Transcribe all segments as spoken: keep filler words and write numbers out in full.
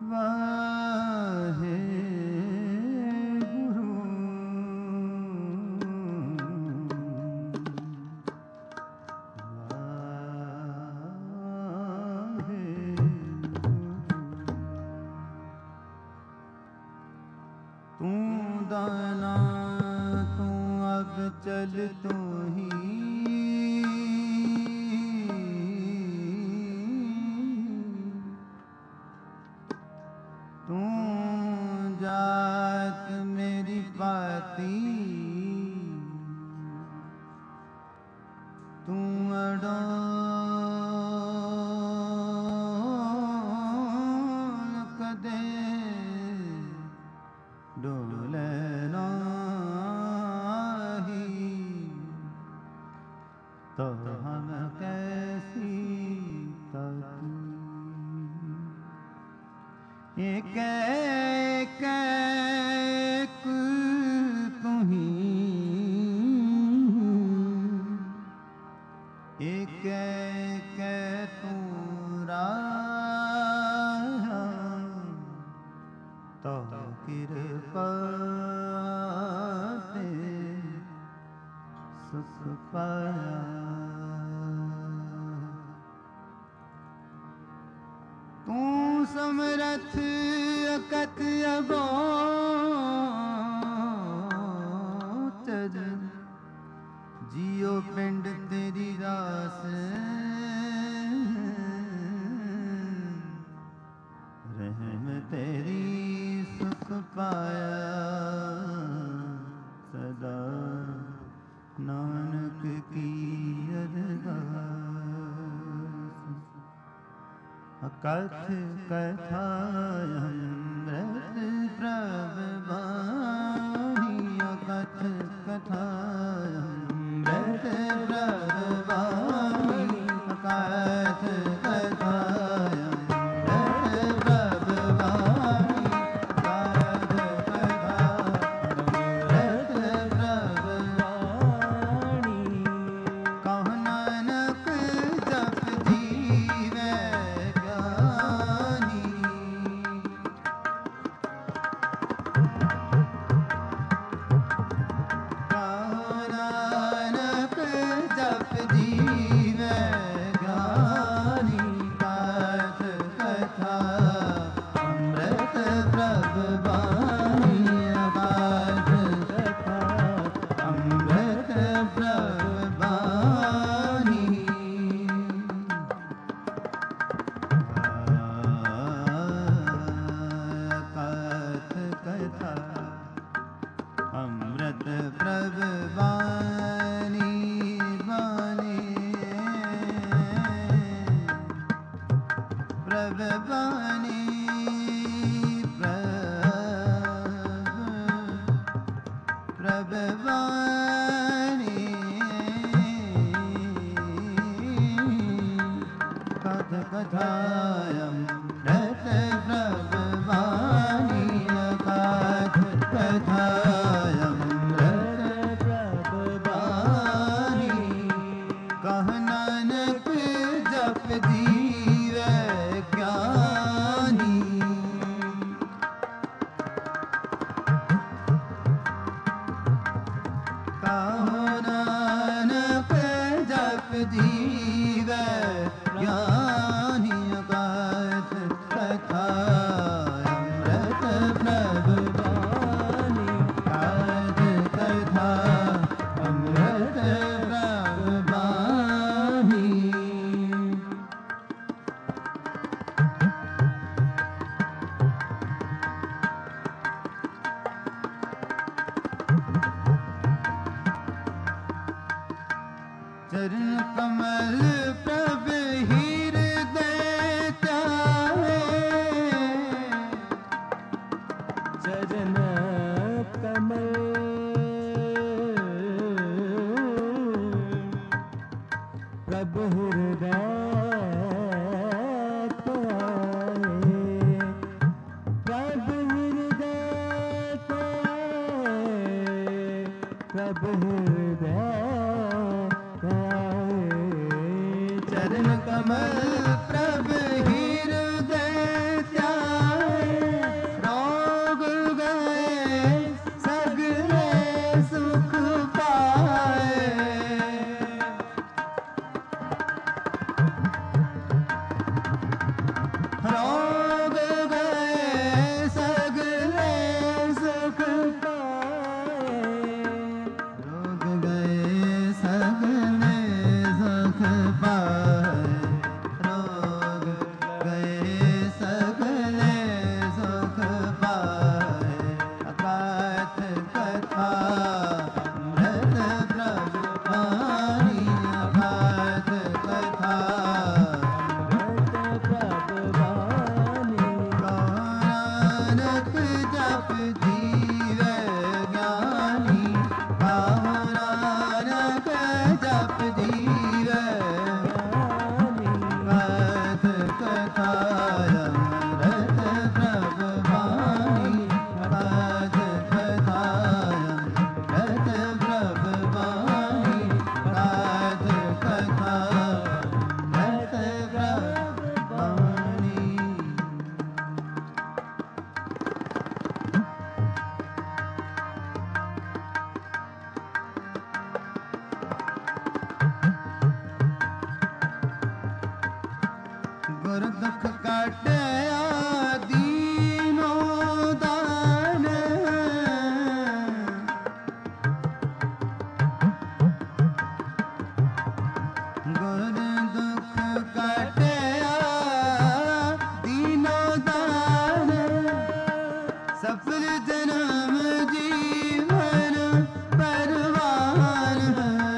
वाहे गुरु वाहे तू दाना तू अब चल तू ही तू जात मेरी पाती तू अडोल कदे डोले नाही तो हम कैसी तकी एक एक तुम्हीं एक एक तू राया तो कृपा से सुख पाया तू समरथ अकत अगोचर जियो पिंड तेरी रास रहम तेरी सुख पाया सदा नानक की अरदास कथ कथा अमृत प्रभवाणी कथ कथा अमृत प्रभवाणी कथ कथा अमृत प्रभवाणी कथ कथा अमृत प्रभवाणी कहो नानक जप जीवे अमृत प्रभवानी बानी प्रभवानी प्रभ प्रभवानी कथ कथायम अमृत प्रभवानी कथ कथायम नानक जप जीवे ज्ञानी कहो नानक जप जीवे ज्ञानी कथ कथा अमृत प्रभवानी कथ कथा अमृत चरण कमल प्रभ हृदय चाहे चरण कमल प्रभ हृदय प्रभ हृदय प्रभ हृदय चरण कमल प्रभ हृदय ध्यान गुर दुख काटया दीनो दान गुर दुख काटया दीनो दान सफल जन्म जीवन परवान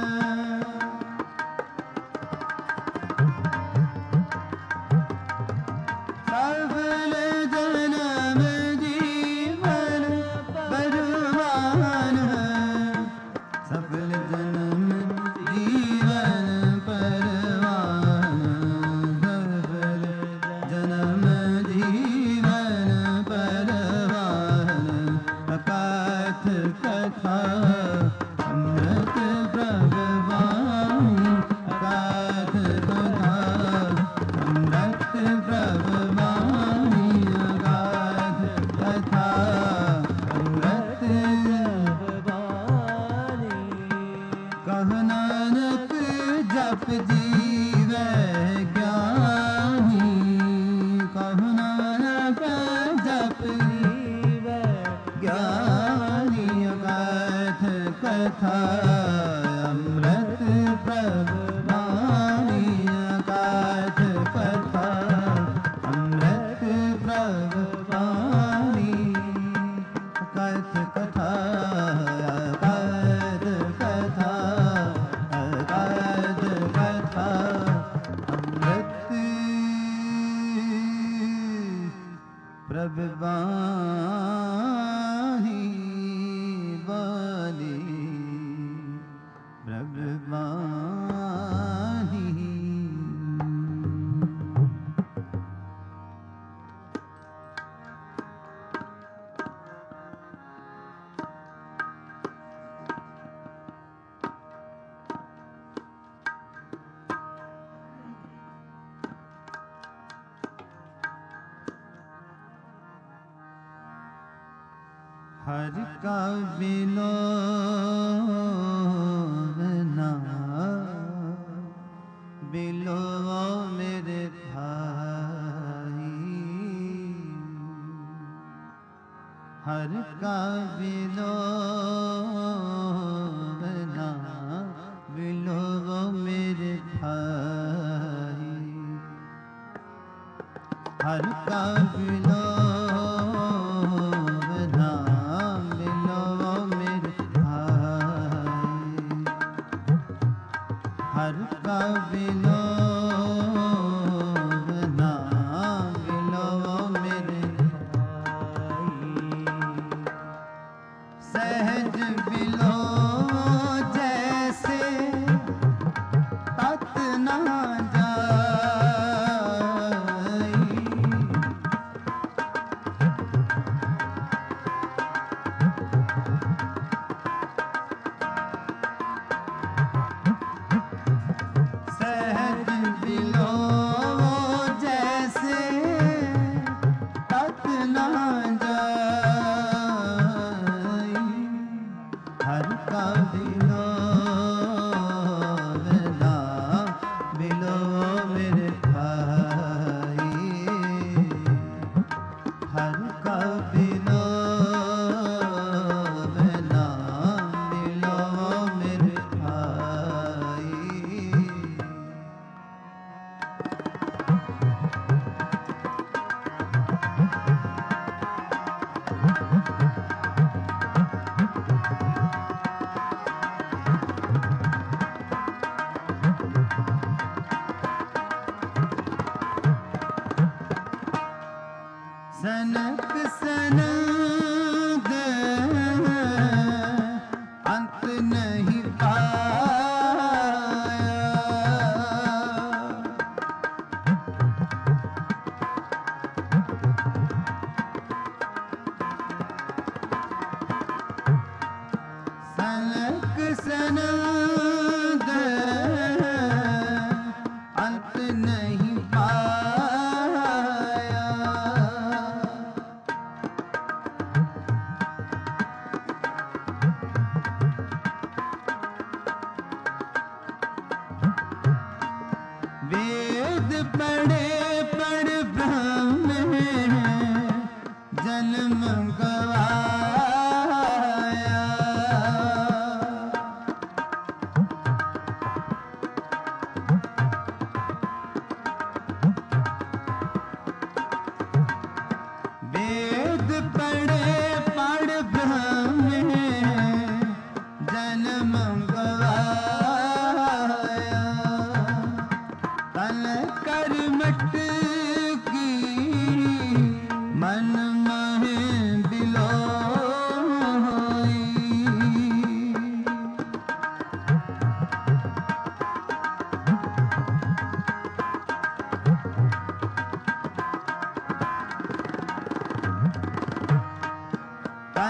सफल जन्म जीवन परवान सफल जन्म जीवन परवान सफल जन्म जीवन परवान अकाथ कथा अमृत प्रभवानी अकाथ कथा अमृत प्रभवानी अकाथ कथा अमृत प्रभवानी कह नानक जप जीवै ज्ञानी कह नानक जप जीवै ज्ञानी अकाथ कथा अमृत प्रभवानी अकाथ कथा अमृत प्रभवानी अकाथ कथा अकाथ कथा अकाथ कथा अमृत प्रभवानी वाली प्रभवानी हर का बिलोवना बिलो मेरे भाई हर का बिलोवना बिलो मेरे भाई हर का बिलो हर का बिलोवना बिलो मेरे भाई सहज बिलो जैसे तत ना जाई सनक सनद अंत नहीं पाया सनक सनद अंत नहीं पाया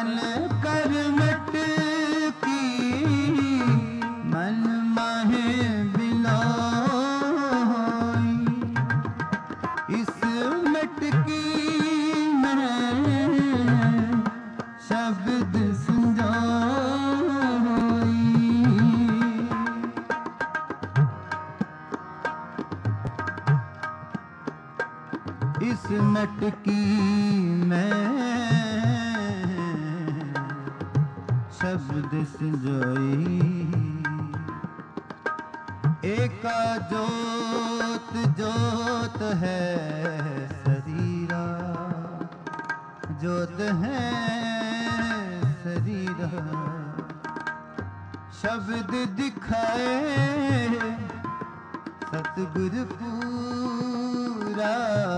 तन कर मटकी मन माहे बिलोई। इस मटकी में शब्द संजोई। इस मटकी में शब्द संजोई। एका जोत जोत है शरीरा, जोत है शरीरा। शब्द दिखाए सतगुरु पूरा,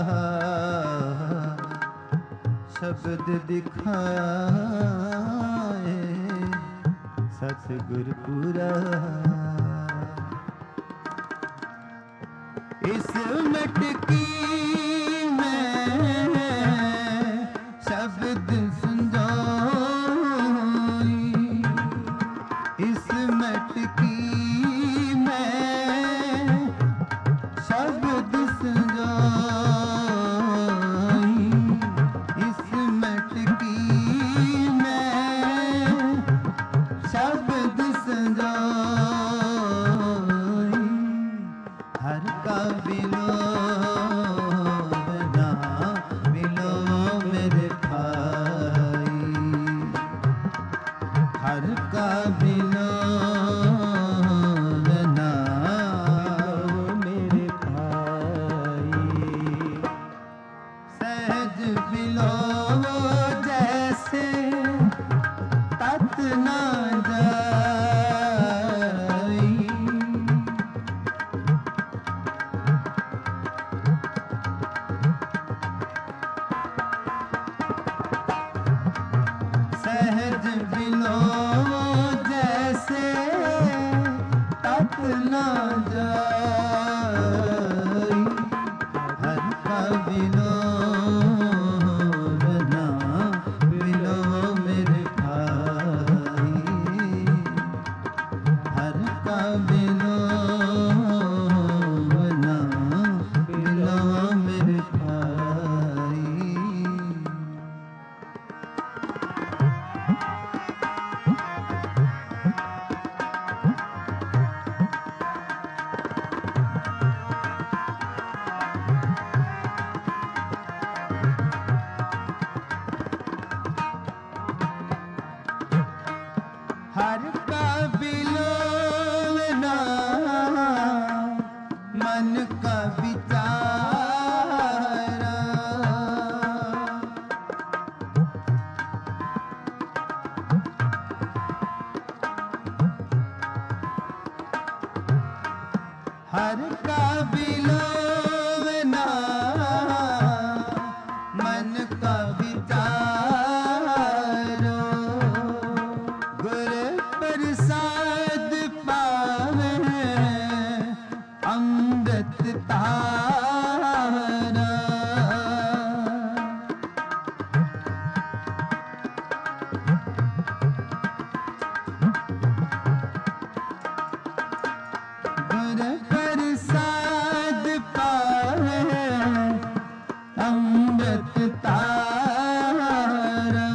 शब्द दिखाए सतगुरु पूरा। इस मटकी में शब्द संजोई। इस मटकी में शब्द संजोई। इस मटकी में शब्द संजोई। हर का विलोना विलो मेरे भाई। हर का विलोना मेरे भाई। सहज विलो जैसे तत ना जाई। सहज विलो जैसे तत ना जाई। हर का विलो बना विलो मेरे भाई। हर का विलो बना विलो मेरे भाई। हर का बिलोना मन का विचारा। हर का बिलोना मन का विचारो। गुर प्रसाद पावे अमृत तारा। गुर प्रसाद पावे अमृत तारा।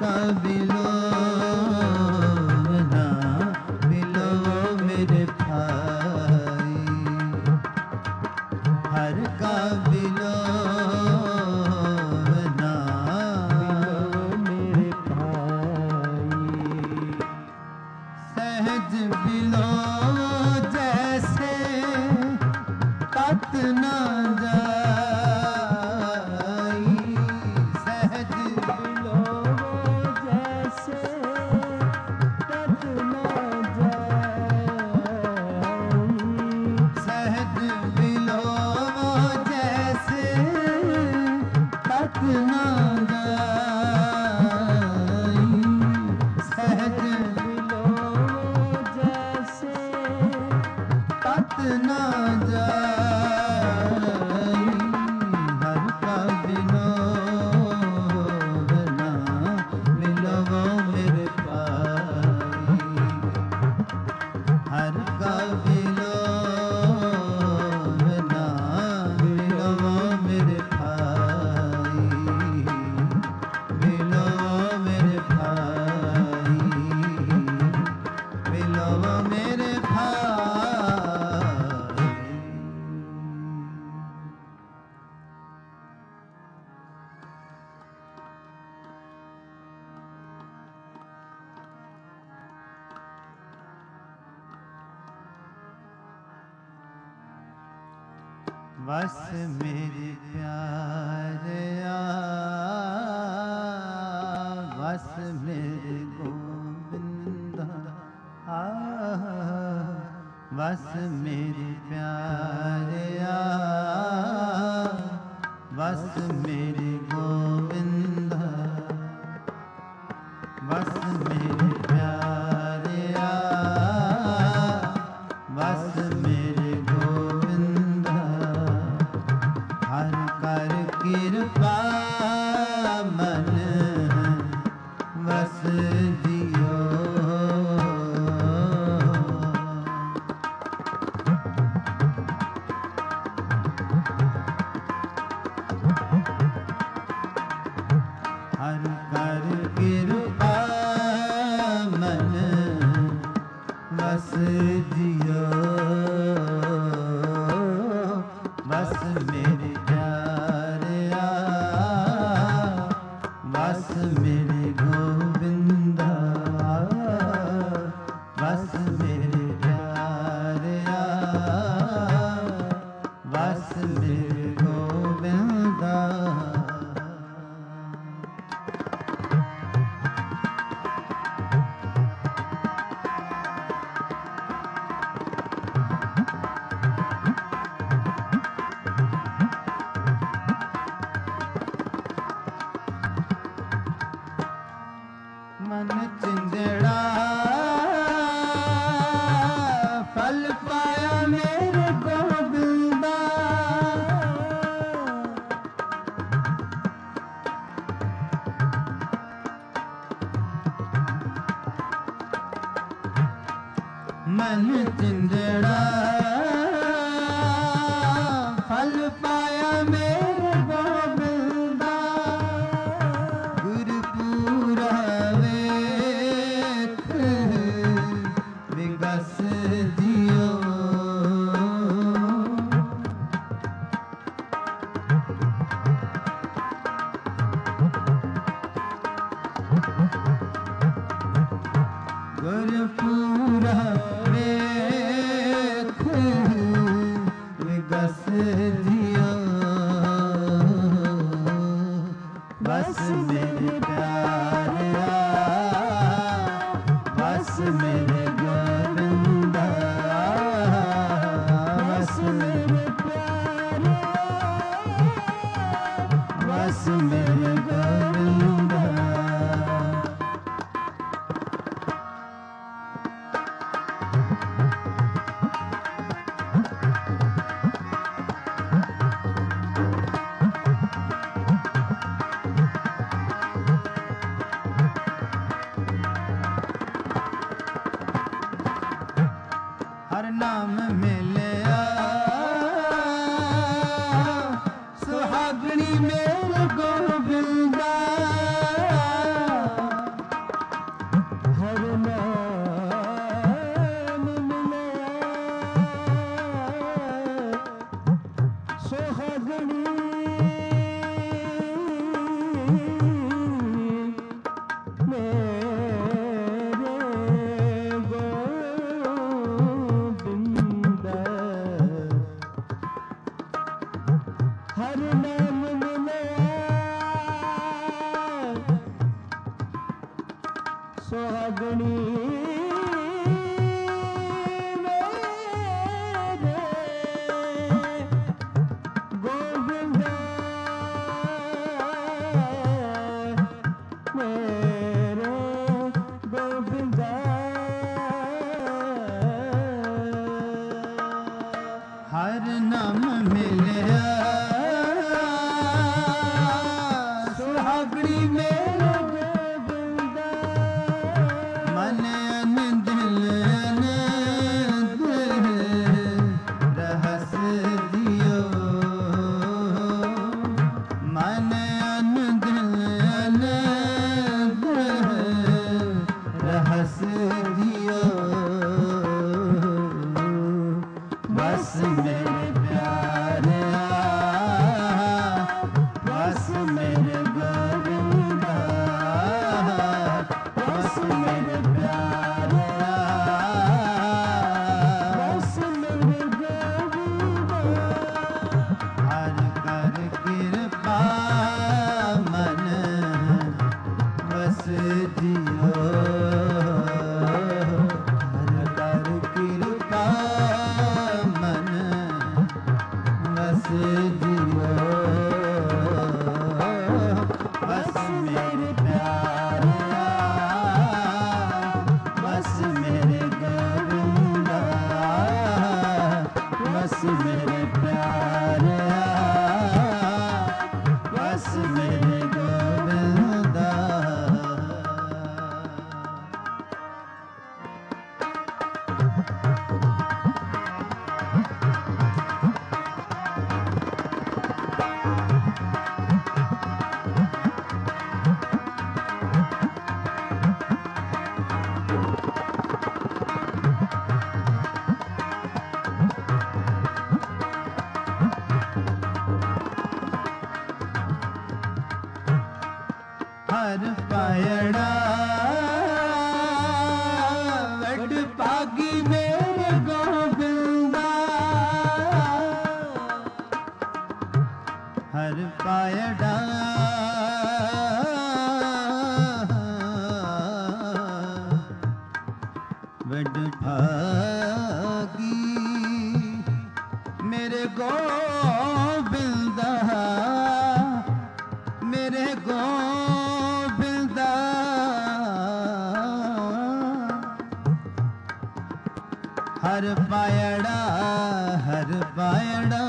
का बिलोवना बिलोवो मेरे भाई, हर का बिलोवना बिलोवो मेरे भाई। सहज बिलोवो जैसे तत न जाई, सहज बिलोवो जैसे तत न जाई, सहज बिलोवो जैसे तत न जाई, सहज बिलोवो जैसे तत न जाई, हर का बिलोवना बिलोवो मेरे भाई, हर का बिलोवना बिलोवो मेरे भाई, बिलोवो मेरे भाई, बिलोवो मेरे भाई। बस मेरे प्यारे आ, बस मेरे गोविंदा आ, बस मेरे प्यारे आ, बस मेरे गोविंदा, बस मेरे प्यारे आ, बस मेरे गोविंदा, हर कर कृपा मन बस दियो, हर कर कृपा मन बस दियो, बस मेरे प्यारे आ, बस मेरे गोविंदा, बस मेरे प्यारे आ, बस मेरे गोविंदा। मन चिंदड़ा फल पाया मेरे गोविंदा, मन चिंदड़ा फल पाया मेरे गोविंदा, गुरपुरा वेख विगस दियो, गुरपुरा वेख विगस दियो, बस मेरे प्यारे आ, बस मेरे गोविंदा, बस मेरे प्यारे आ, बस मेरे गोविंदा। हर नाम मिलया सुहागणी मेरे गोविंदा, सुहागणी हर नाम मिलया सुहागणी मेरे गोविंदा मन अन दिल अन दिल रहस दियो मन अन दिल अन दिल रहस दियो बस मेरे प्यारे बस मेरे गोविंदा बस मेरे प्यारे बस मेरे गोविंदा हर कर कृपा मन बस जियो हर कर कृपा मन बस जियो बस मेरे प्यारे बस मेरे गोविंदा बस मेरे प्यारे बस मेरे गोविंदा हर पायड़ा वड पागी मेरे गोविंदा हर पायड़ा वड भागी मेरे गोविंदा मेरे गोविंदा हर पायड़ा हर पायड़ा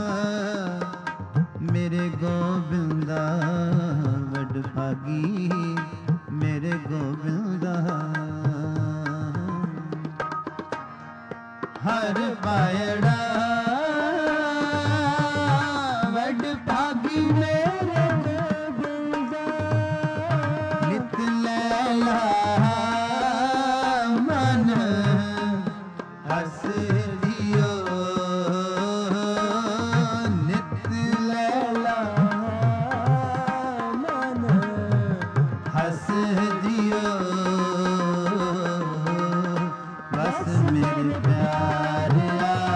मेरे गोविंदा वड भागी मेरे गोविंदा हर पायड़ा वड भागी मेरे गोविंदा नित लैला मन हस दियो नित लैला मन हस दियो बस मेरे प्यारे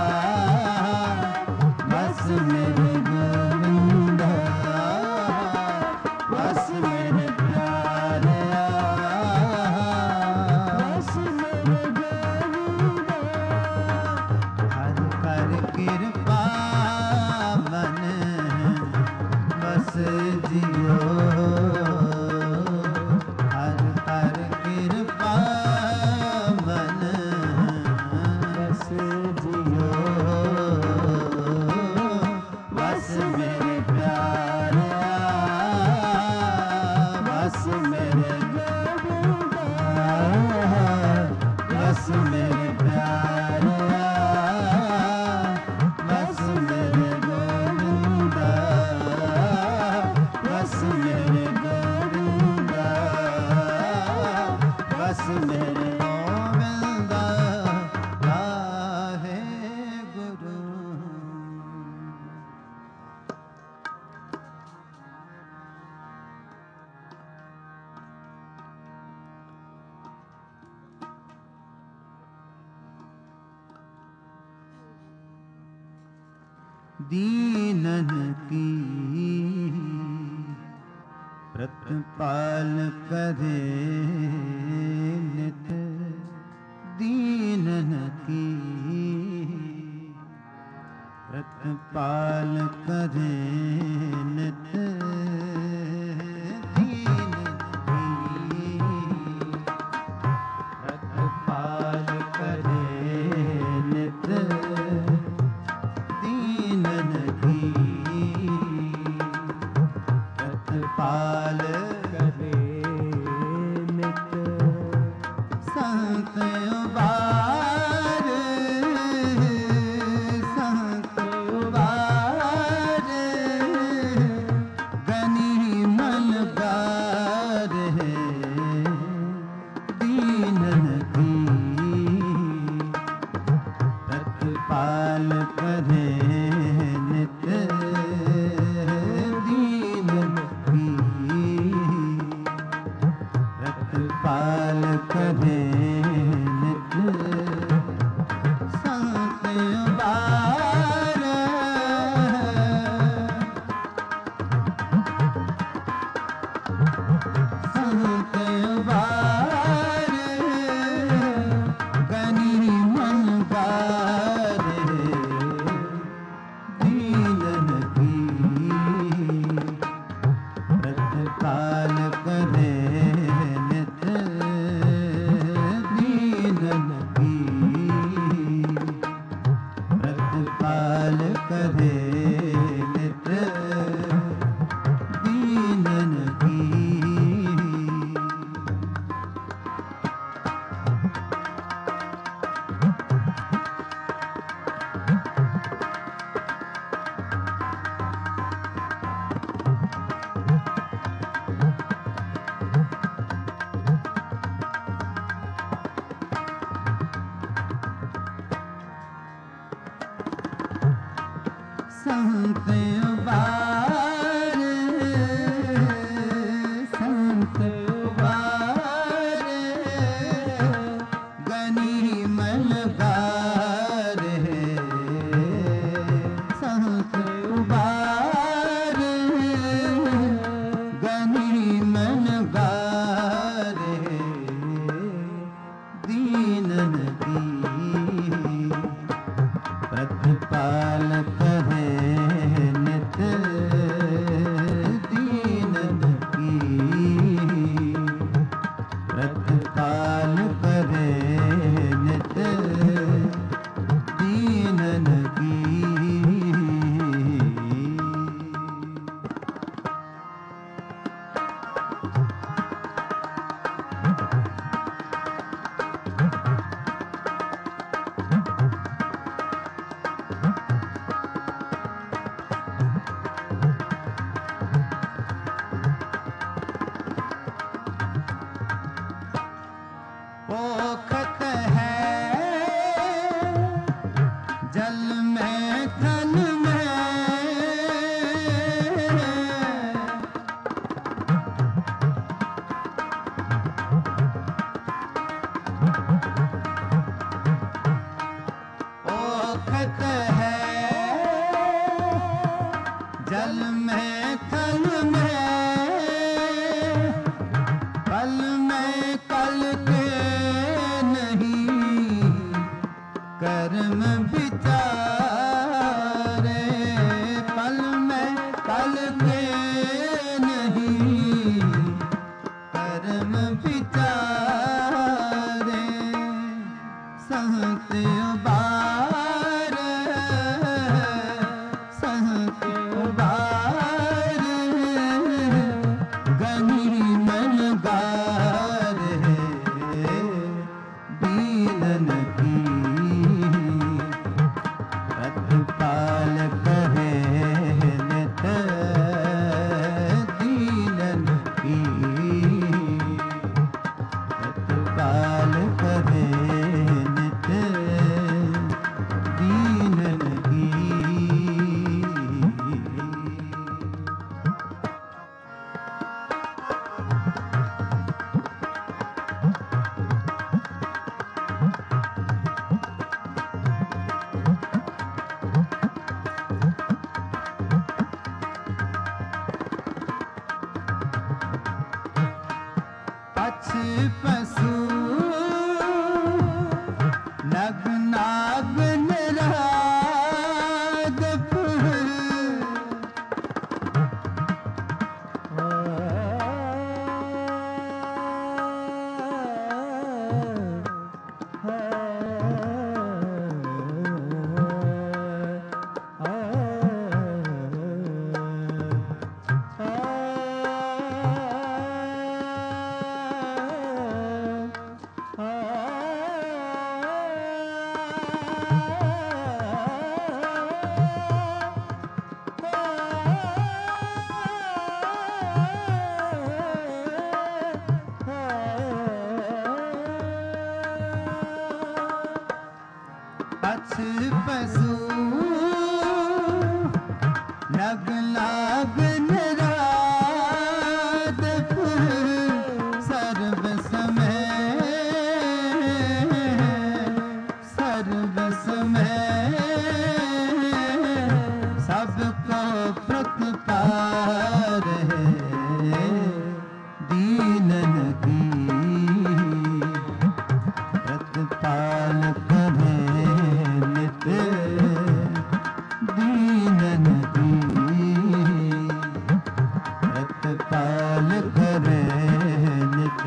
बस मेरे गोविंदा बस मेरे प्यारे बस मेरे गोविंदा हर कर कृपा मन बस जियो हर कर कृपा मन बस जियो बस मेरे प्यारे बस मेरे गोविंदा बस मेरे प्यारे बस मेरे गोविंदा बस मेरे गोविंदा बस मेरे गोविंदा आहे गुरु दीनन की प्रतिपाल करे पाल करे नित दीन की पाल करे नित दीनन की पाल करे नित संत उबार संत उबार गनी मन गार दीनन की पाल करे नित दीनन की पाल करे नित संत उबार संत उबार गनी मन गार दीनन की पाल करे नित दीनन की पाल करे नित दीनन की संत उबार संत उबार गनी मन गार संत उबार गनी मन गार दीनन की प्रतिपाल करे नित दीनन की प्रतिपाल करे नित दीनन की पोखत है जल में थन में पोखत है जल में थन में पल में कल के नहीं कर्म विचारे पल में कल के नहीं कर्म विचारे संत उबार संत उबार गनी मन गार दीनन की प्रतिपाल करे नित दीनन की प्रतिपाल करे नित दीनन की पशु नग नाग निराग पशु लग लाग निराद सर्व समय सर्व समय सबको प्रतिपार है दीनन की प्रतिपाल करे नित दीनन की प्रतिपाल करे नित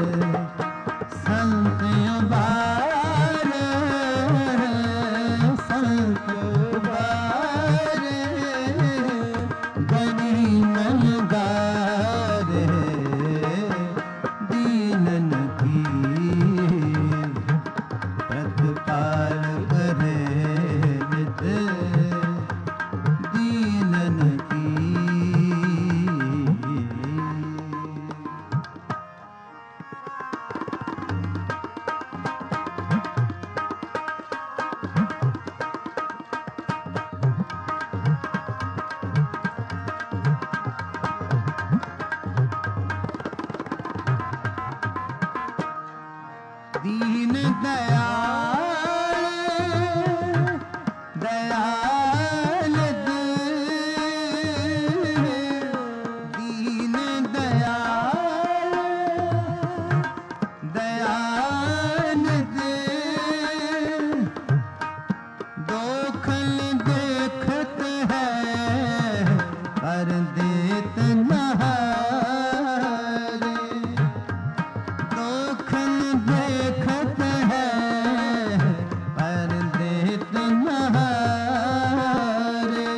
संत बार संत बार गणी मन गारे दीनन की प्रतिपाल करे नित दीनन की दीन दयाल दयाल दीन दयाल दयाल दोखल देखत है पर देत नहारे दोखल देखत है पर देत नहारे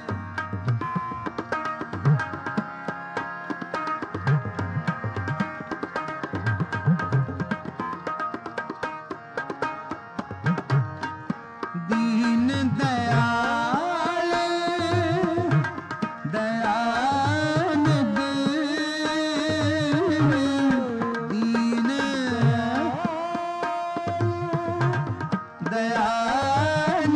दीन दयाल दयाल दीन दयाल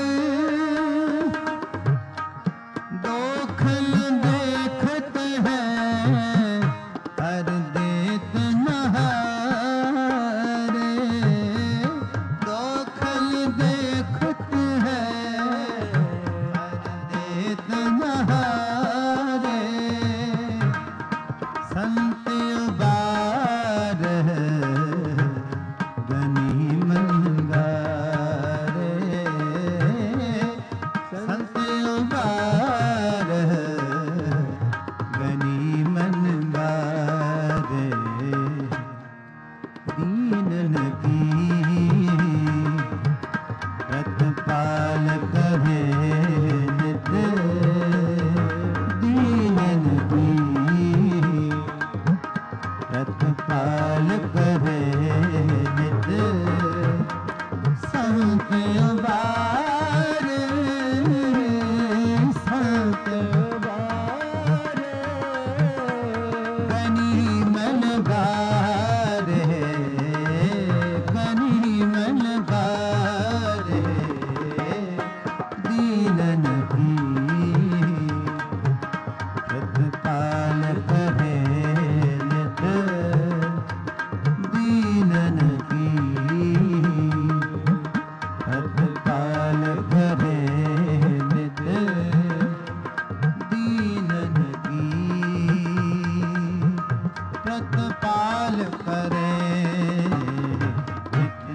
दोखल देखत है हर देत नहारे दोखल देखत है हर देत नहारे संत बार गनी मन गारे संत बार गनी मन गारे दीनन की प्रतिपाल करे नित दीनन की प्रतिपाल करे नित संत बार संत बार गनी मन गारे गनी मन गारे दीनन की प्रतिपाल करे नित दीनन की प्रतिपाल करे नित दीनन की प्रतिपाल करे नित।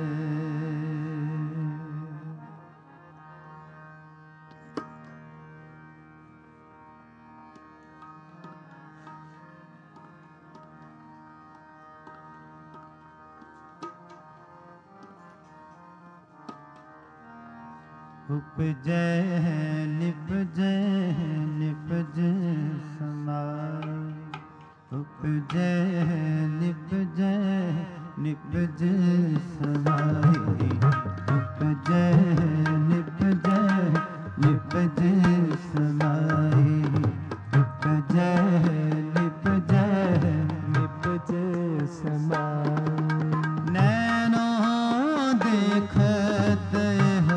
उपजय निपजय निपजय समाय उपजय निपजय निपजय समाय उपजय निपजय निपजय समाय उपजय निपजय निपजय समाय नैनो देखत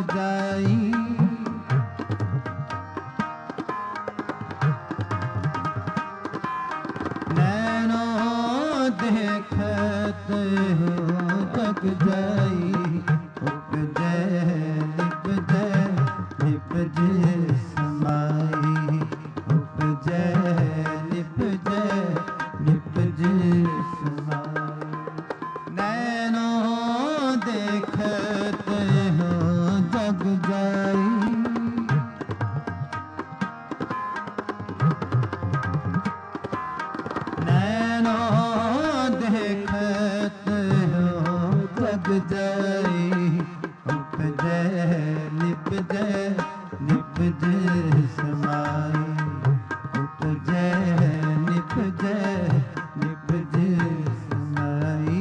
जाई। नैनो देखत हो जग जाई। उपजै निपजै निपज समाई। उपजै निपजै निपज समाई। नैनो देखत हो जग जाई। नैनो देखत हो जग जाई। उपजै निपजै निपज समाई। उपजै निपजै निपज समाई।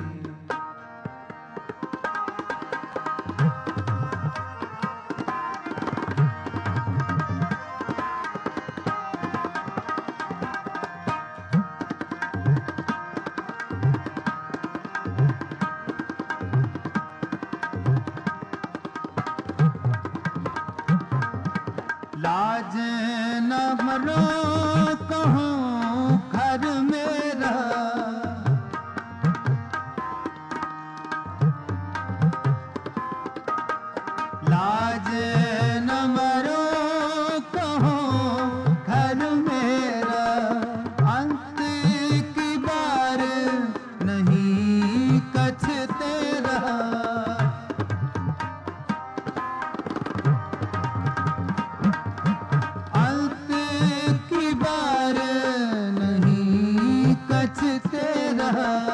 लाज न मरो कहूँ घर मेरा। लाज न मरो कहूँ घर मेरा। अंत की बार नहीं कछ तेरा। अंत की बार नहीं कछ तेरा।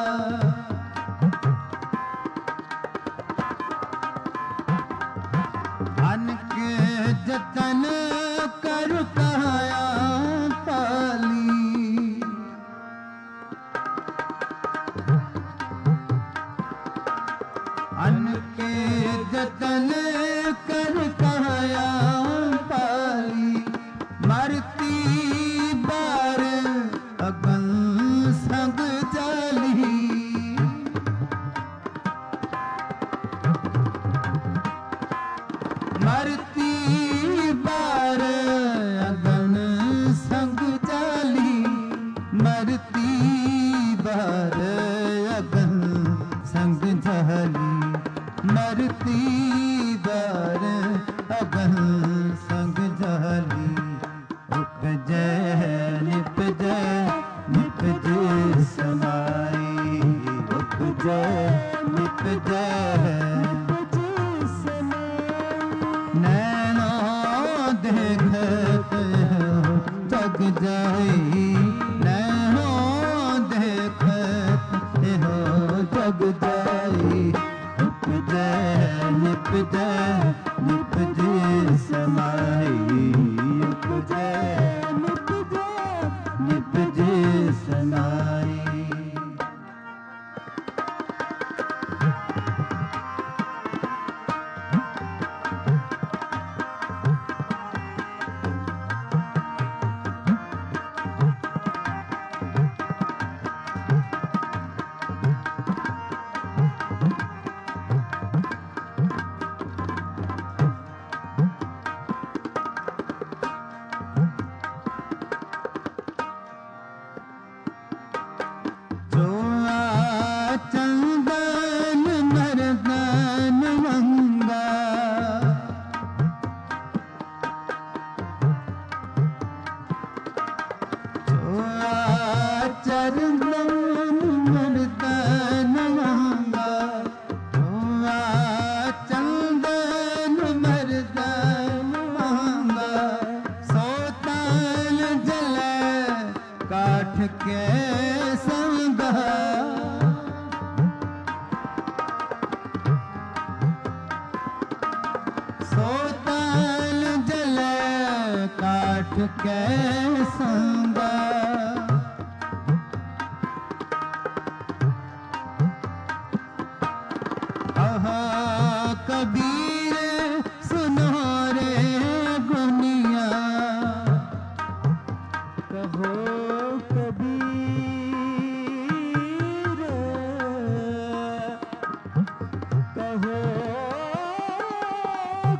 अनक जतन कर काया पाली। अनक जतन कर काया पाली। मरती बार अगन संग जाली। मरती बार अगन संग जाली। मरती बार अगन संग जाली। मरती बार अगन संग जाली। उपजै निपजै निपज समाई। उपजै निपजै नैनो देखत हो जग जाई। नैनो देखत हो जग जाई। उपजै निपजै निपज समाई। उपजै निपजै निपज समाई। जो आ चंदन मर्दन मंगा। जो आ चंदन मर्दन मंगा। जो आ चंदन मर्दन मंगा। सोतल जले काठ के संगा। सोतल जले काठ के संगा। कहो कबीर सुनो रे गुनिया। कहो कबीर कहो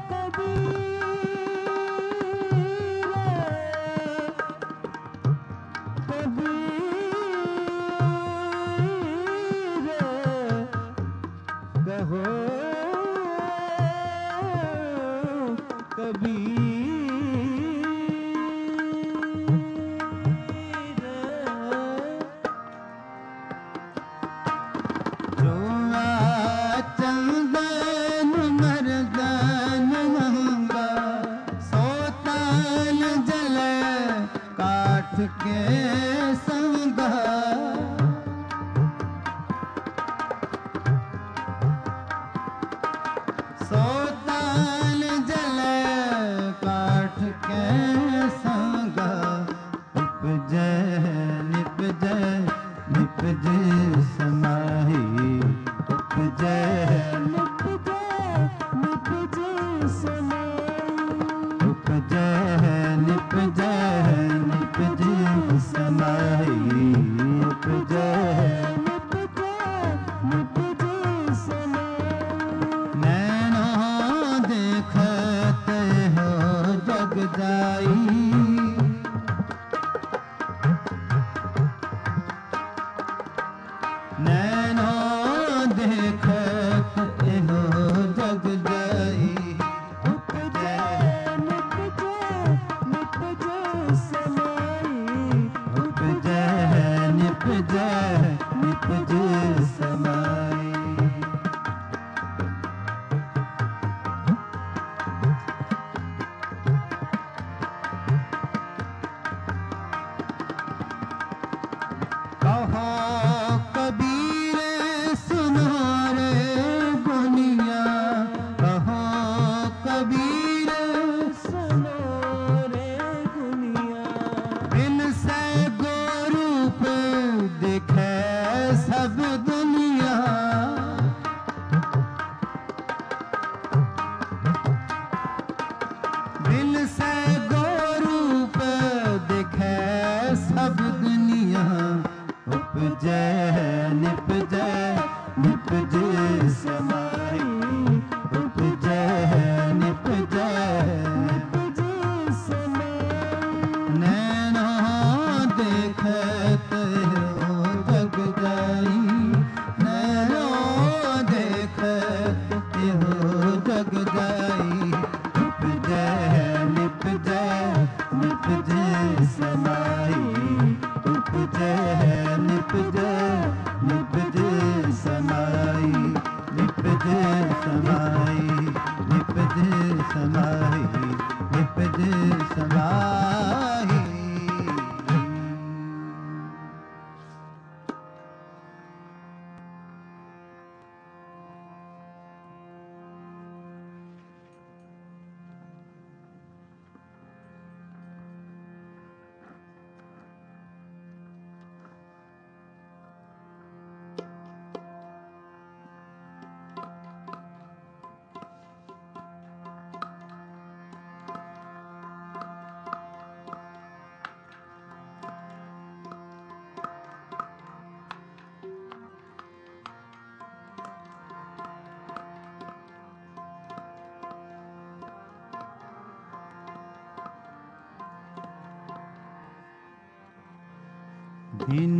दिन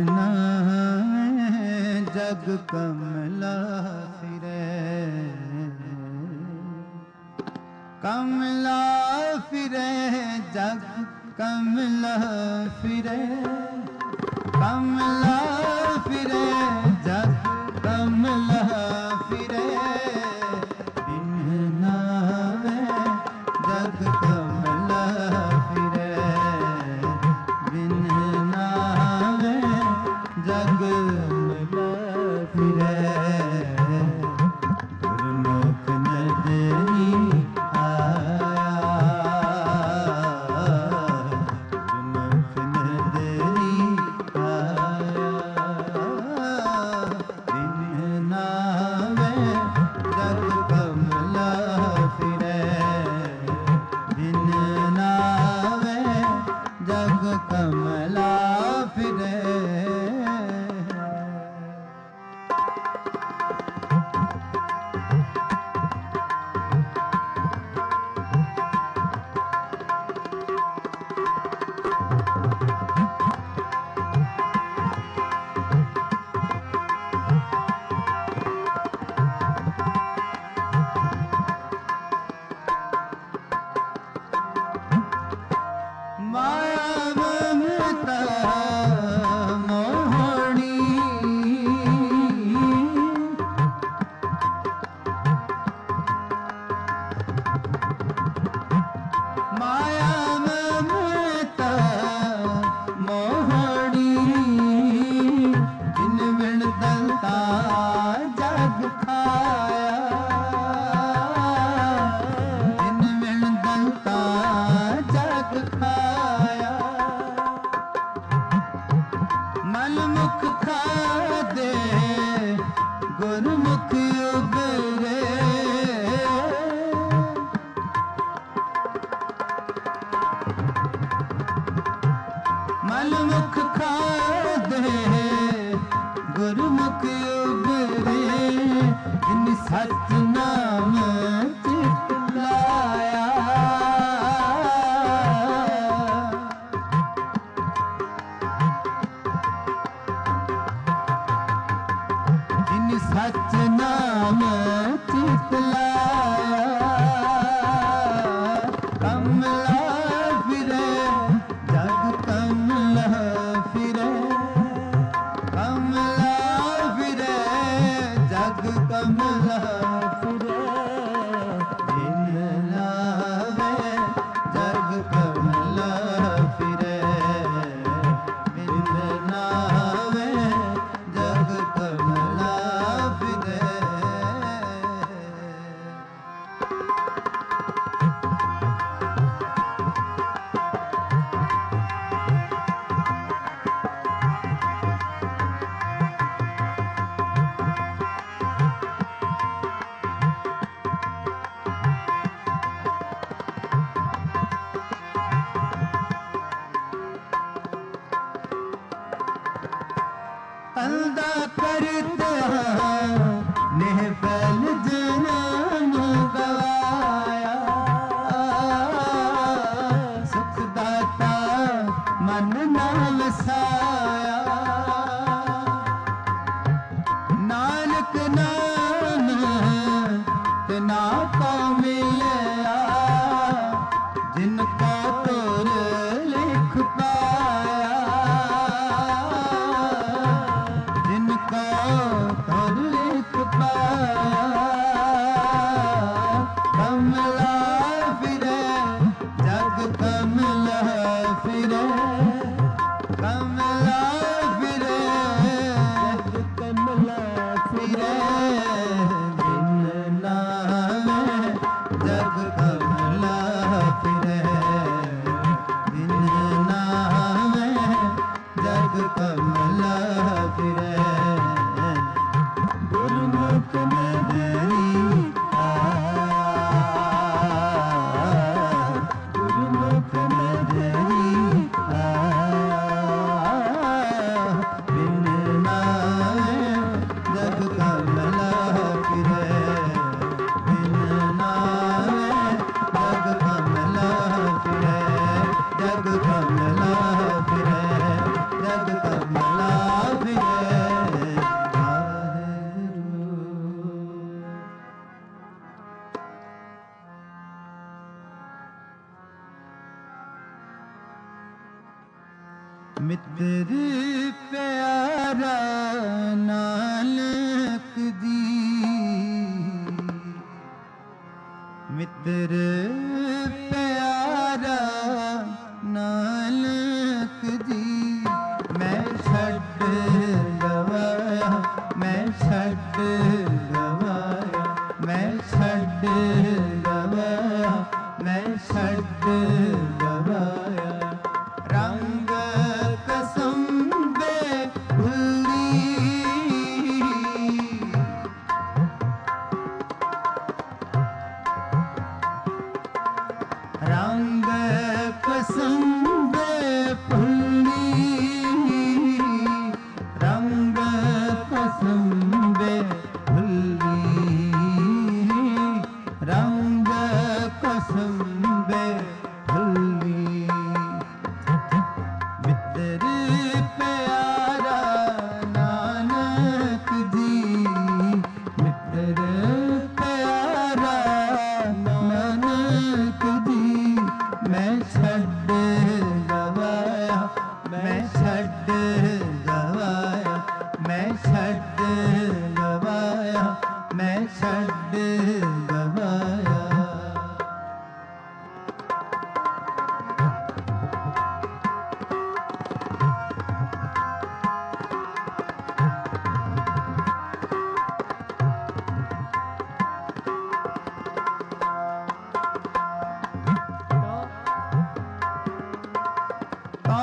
नावे जग कमला फिरे, कमला फिरे जग कमला फिरे, कमला फिरे जग कमला फिरे। दिन नावे जग कमला फिरे, दिन नावे जग कमला फिरे। गुरमुख नदरी आया, गुरमुख नदरी आया। दिन नावे जग कमला फिरे, दिन नावे जग कमला फिरे।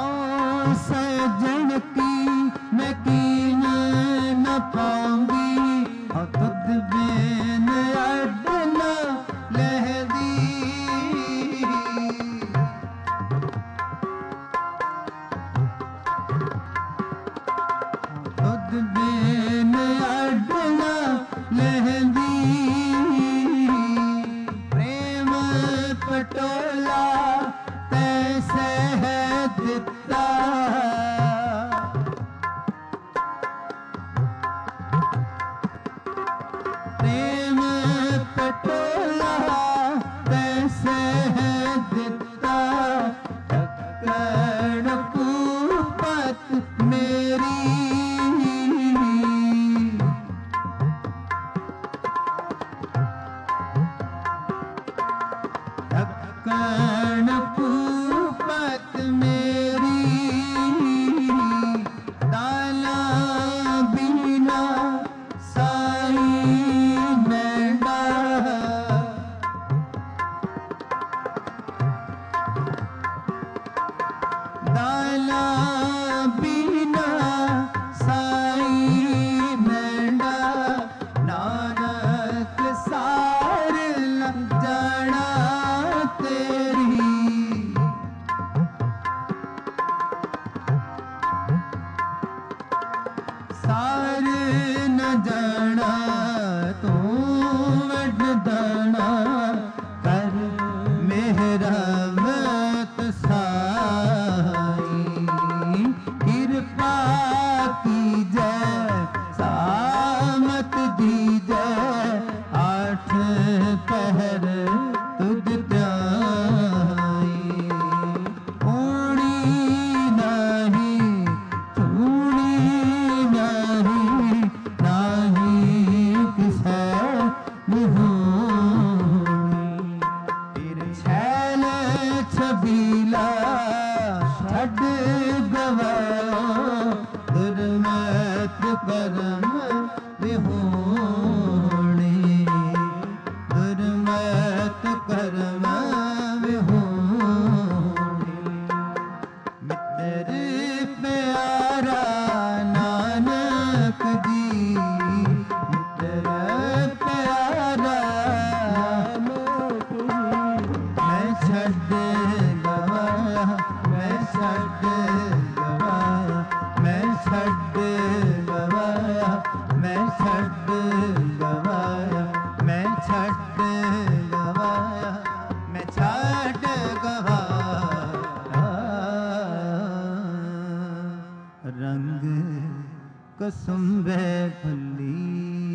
तो सजन की मैं कीन न पाऊंगी, और तुझ बिन अड न लहदी। तुझ बिन अड न लहदी, प्रेम पटोला तैसे है दिता। प्रेम पटोला तैसे है दिता, ढक्कन कुपत मेरी। ढक्कन कुपत मेरी, डाला बिना साई मैंडा। डाला बिना साई मैंडा, नानक सार लग जाना तेरी। सार न जाना तू वड दाना, कर मेरा मत साई। कृपा की जय सामत दीजै, आठ पहर तुझ त्याई। ऊणी नहीं चूणी नहीं, नाही किसै निहोणी। फिर छैल छबीला छड गवायो, दुर्मत करम विहोणी। दुर्मत करम विहोणी। मित्र प्यारा नानक जी, मित्र प्यारा नानक जी। मैं छड़ गवाया, मैं छड़ गवाया, मैं छड़ गवाया, मैं छड़ गवाया, मैं छड़ गवाया, मैं छड़ गवाया। रंग कसुंभे फली,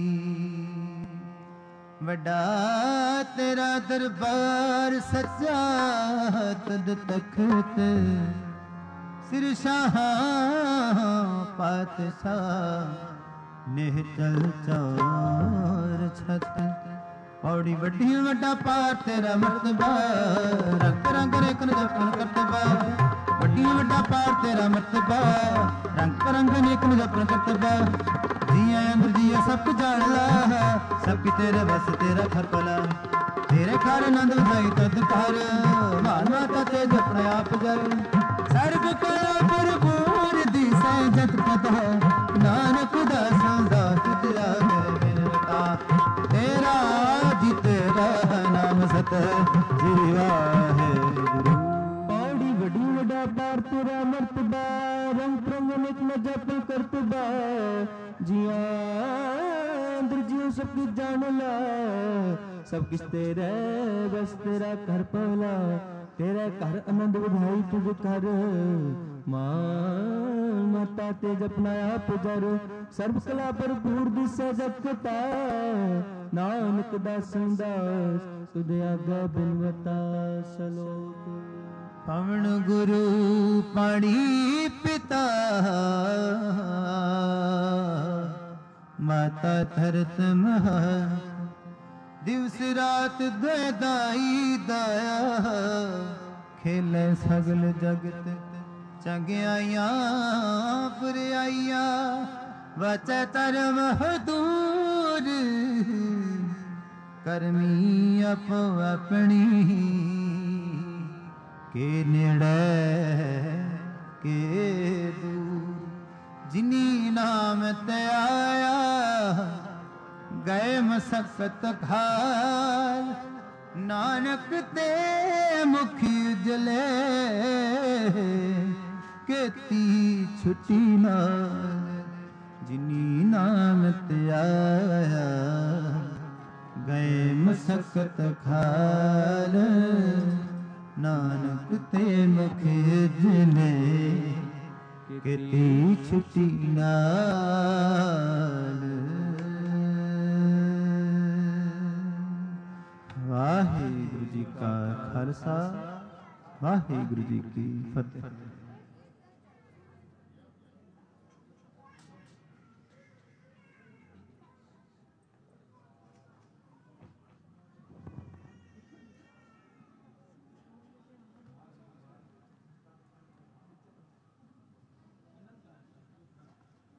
वड्डा तेरा दरबार सच्चा तद तखत। सिर शाह पातशाह निहचल चौर छत। पौड़ी वड्डी वड्डा पार तेरा मर्तबा, रंग रंग रेखन जपन करतबा। वड्डी वड्डा पार तेरा मर्तबा, रंग रंग नेकन जपन करतबा। जिया अंदर जिया सब कुछ जान ला, सब तेरे बस तेरा घर पला। तेरे घर नंद उठाई तद कर, मान माता ते जपने आप जर। सर्व कला भरपूर दिसै जत पता, नानक दासां दास तेरा है बिनता। तेरा जी तेरा नाम सत जीवा है गुरु। पौड़ी वड्डी वड्डा पार तेरा मर्तबा, रंग रंग नित न जप करतबा। जिया अंदर जियो सब कुछ जान ला, सब किस तेरे बस तेरा घर पला। तेरा घर आनंद ਵਧਾਈ तुझ कर, मां माता ते जपना आप जर। सर्व कला भरपूर दिसै जगता, नानक दासं दास तुझ आगा बिनवता। सलोक पवन गुरु पाणी पिता, माता धरत महा। दिवस रात दे दाई दाया, खेले सगल जगत चंगियाइयां बुराइयां। वचै धर्म दूर, करमी अपो अपनी। के नेड़े ਕੇ ਦੂਰ। ਜਿਨੀ ਨਾਮ ਤੇ ਆਇਆ ਗਏ ਮਸਕਤ ਖਾਲ, ਨਾਨਕ ਤੇ ਮੁਖੀ ਉਜਲੇ ਕੀਤੀ ਛੁੱਟੀ ਨਾਲ। ਜਿਨੀ ਨਾਮ ਤੇ ਆਇਆ ਗਏ ਮਸਕਤ ਖਾਲ, ਨਾਨਕ ਤੇ ਮੁਖੀ ਉਜਲੇ ਕੀਤੀ ਛੁੱਟੀ ਨਾਲ। ਵਾਹਿਗੁਰੂ ਜੀ ਕਾ ਖਾਲਸਾ, ਵਾਹਿਗੁਰੂ ਜੀ ਕੀ ਫਤਿਹ।